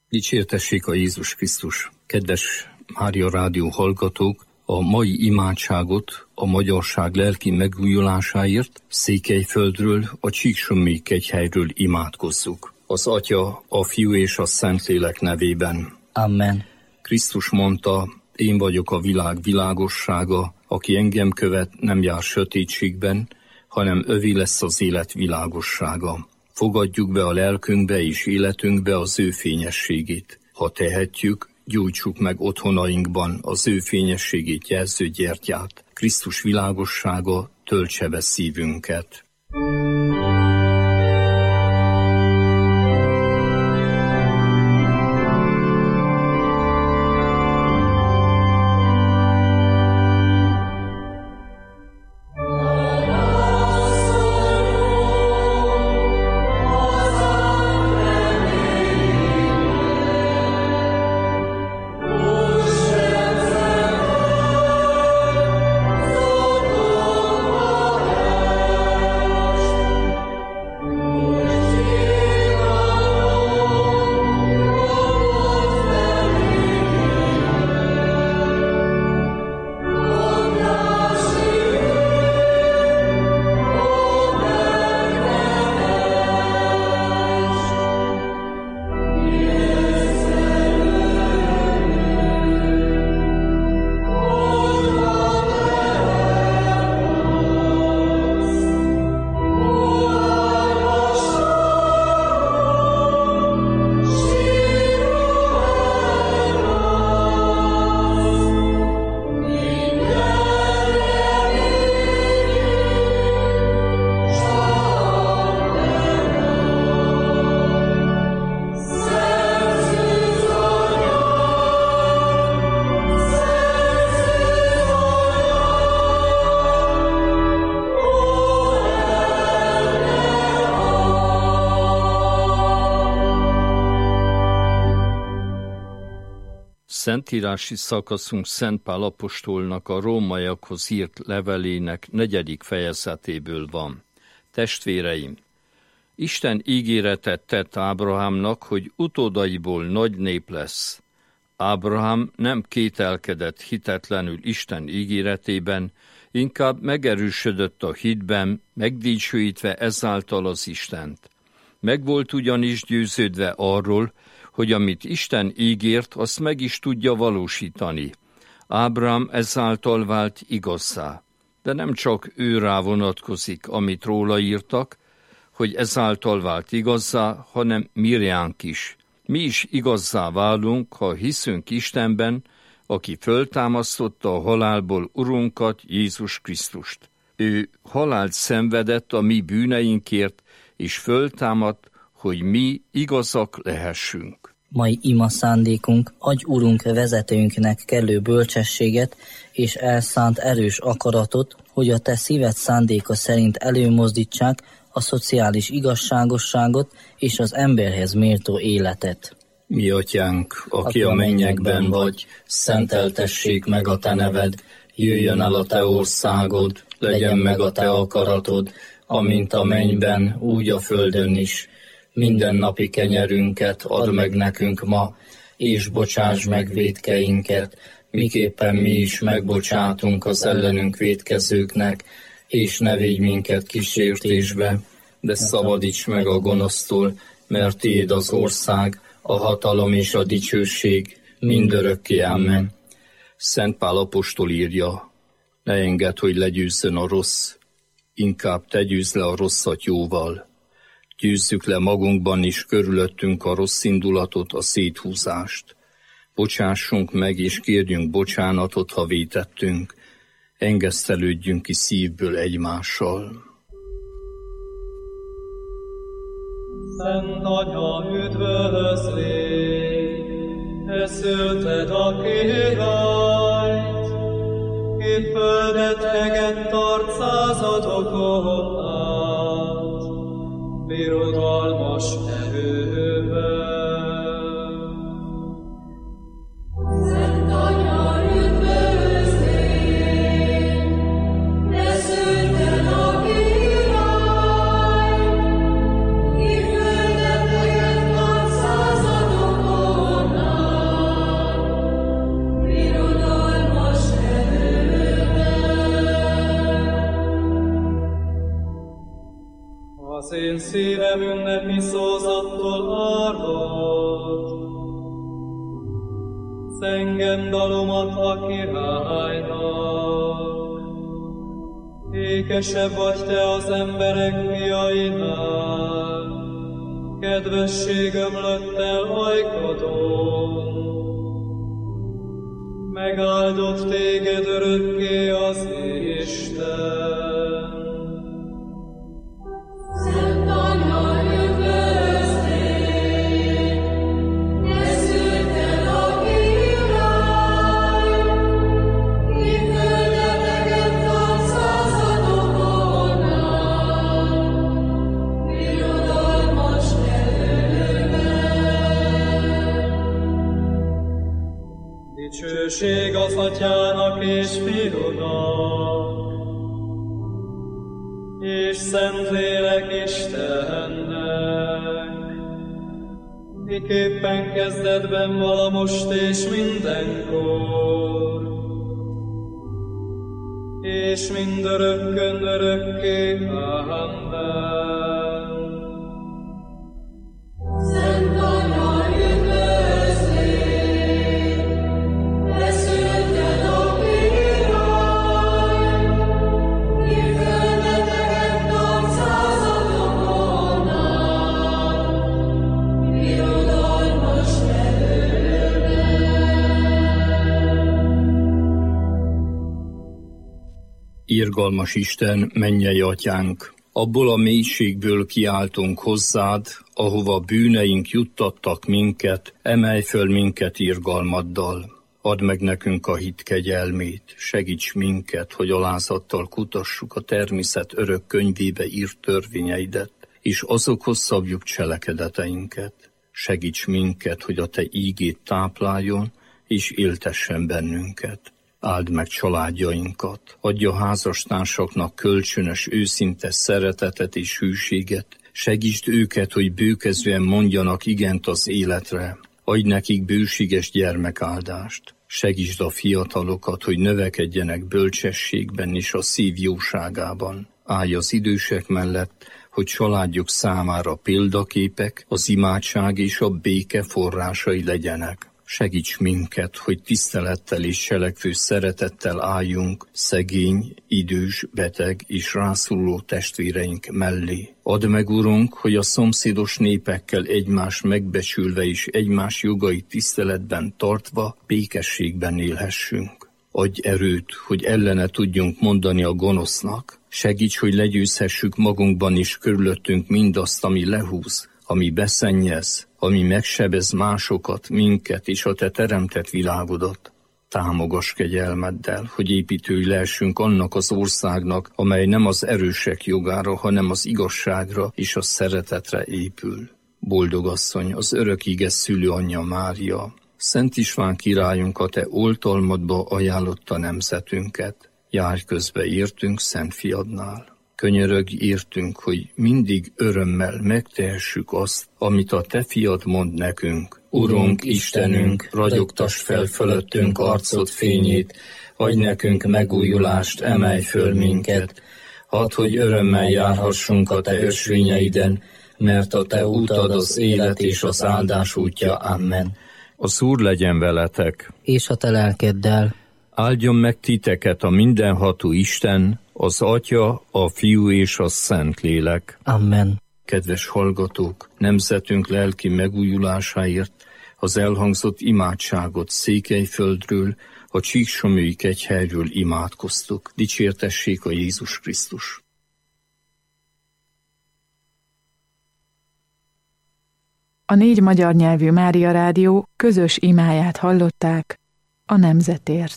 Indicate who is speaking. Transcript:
Speaker 1: Dicsértessék a Jézus Krisztus! Kedves Mária Rádió hallgatók, a mai imádságot a magyarság lelki megújulásáért Székelyföldről, a Csíksommi kegyhelyről imádkozzuk. Az Atya, a Fiú és a Szentlélek nevében.
Speaker 2: Amen.
Speaker 1: Krisztus mondta, én vagyok a világ világossága, aki engem követ, nem jár sötétségben, hanem övé lesz az élet világossága. Fogadjuk be a lelkünkbe és életünkbe az ő fényességét. Ha tehetjük, gyújtsuk meg otthonainkban az ő fényességét jelző gyertyát. Krisztus világossága töltse be szívünket. Szentírási szakaszunk Szent Pál apostolnak a rómaiakhoz írt levelének 4. fejezetéből van. Testvéreim, Isten ígéretet tett Ábrahámnak, hogy utódaiból nagy nép lesz. Ábrahám nem kételkedett hitetlenül Isten ígéretében, inkább megerősödött a hitben, megdicsőítve ezáltal az Istent. Meg volt ugyanis győződve arról, hogy amit Isten ígért, azt meg is tudja valósítani. Ábrahám ezáltal vált igazzá. De nem csak ő rá vonatkozik, amit róla írtak, hogy ezáltal vált igazzá, hanem mirjánk is. Mi is igazzá válunk, ha hiszünk Istenben, aki föltámasztotta a halálból Urunkat, Jézus Krisztust. Ő halált szenvedett a mi bűneinkért, és föltámadt, hogy mi igazak lehessünk.
Speaker 2: Mai ima szándékunk, adj Urunk vezetőnknek kellő bölcsességet és elszánt erős akaratot, hogy a te szíved szándéka szerint előmozdítsák a szociális igazságosságot és az emberhez méltó életet.
Speaker 1: Mi atyánk, aki a mennyekben vagy, szenteltessék meg a te neved, jöjjön el a te országod, legyen meg a te akaratod, amint a mennyben, úgy a földön is. Mindennapi kenyerünket add meg nekünk ma, és bocsáss meg vétkeinket, miképpen mi is megbocsátunk az ellenünk vétkezőknek, és ne védj minket kísértésbe, de szabadíts meg a gonosztól, mert tiéd az ország, a hatalom és a dicsőség mindörökké. Amen. Szent Pál apostol írja, ne engedd, hogy legyőzzön a rossz, inkább te győzd le a rosszat jóval. Győzzük le magunkban is körülöttünk a rossz indulatot, a széthúzást. Bocsássunk meg és kérjünk bocsánatot, ha vétettünk. Engesztelődjünk ki szívből egymással.
Speaker 3: Szent Atya, üdvözlégy, te szülted a királyt, ki földet egett arcázadokon át, birodalmas erővel.
Speaker 4: Szent Atya, üdvözlégy, te szülted a királyt, ki földet egett arcázadokon
Speaker 3: kegyelmi szózattól áldott. Zengem dalomat a királynak, ékesebb vagy te az emberek fiainál, kedvesség ömlött el ajkadon. Megáldott téged örökké az Isten.
Speaker 4: Szent Anya, üdvözlégy, ne szűrted a király, ki földeteket tart századokon át, birodalmas
Speaker 3: Dicsőség az Atyának és Fiúnak, és Szentlélek Istennek, miképpen kezdetben vala most és mindenkor, és mindörökkön örökké. Amen.
Speaker 4: Szent Anya, üdvözlégy, ne szűrted a király, ki földeteket tart századokon át, birodalmas
Speaker 1: Irgalmas Isten, mennyei Atyánk, abból a mélységből kiáltunk hozzád, ahova bűneink juttattak minket, emelj föl minket irgalmaddal. Add meg nekünk a hit kegyelmét, segíts minket, hogy alázattal kutassuk a természet örök könyvébe írt törvényeidet, és azokhoz szabjuk cselekedeteinket. Segíts minket, hogy a te ígét tápláljon, és éltessen bennünket. Áld meg családjainkat, adja házastársaknak kölcsönös, őszinte szeretetet és hűséget, segítsd őket, hogy bőkezően mondjanak igent az életre, adj nekik bőséges gyermekáldást, segítsd a fiatalokat, hogy növekedjenek bölcsességben és a szív jóságában. Állj az idősek mellett, hogy családjuk számára példaképek, az imádság és a béke forrásai legyenek. Segíts minket, hogy tisztelettel és cselekvő szeretettel álljunk szegény, idős, beteg és rászoruló testvéreink mellé. Add meg, Urunk, hogy a szomszédos népekkel egymást megbecsülve és egymás jogait tiszteletben tartva békességben élhessünk. Adj erőt, hogy ellene tudjunk mondani a gonosznak. Segíts, hogy legyőzhessük magunkban és körülöttünk mindazt, ami lehúz, ami beszennyez, ami megsebez másokat, minket és a te teremtett világodat. Támogass kegyelmeddel, hogy építői lehessünk annak az országnak, amely nem az erősek jogára, hanem az igazságra és a szeretetre épül. Boldog asszony, az örök ige szülőanyja Mária, Szent István királyunk a te oltalmadba ajánlotta nemzetünket. Járj közbe értünk Szent Fiadnál. Könyörögj értünk, hogy mindig örömmel megtehessük azt, amit a te fiad mond nekünk. Urunk, Istenünk, ragyogtass fel fölöttünk arcod fényét, adj nekünk megújulást, emelj föl minket. Hadd, hogy örömmel járhassunk a te ösvényeiden, mert a te útad az élet és az áldás útja. Amen. Az Úr legyen veletek.
Speaker 2: És a te lelkeddel.
Speaker 1: Áldjon meg titeket a mindenható Isten, az Atya, a Fiú és a Szentlélek.
Speaker 2: Amen.
Speaker 1: Kedves hallgatók, nemzetünk lelki megújulásáért az elhangzott imádságot Székelyföldről, a Csíksomlyói kegyhelyről imádkoztuk. Dicsértessék a Jézus Krisztus!
Speaker 5: A 4 magyar nyelvű Mária Rádió közös imáját hallották a nemzetért.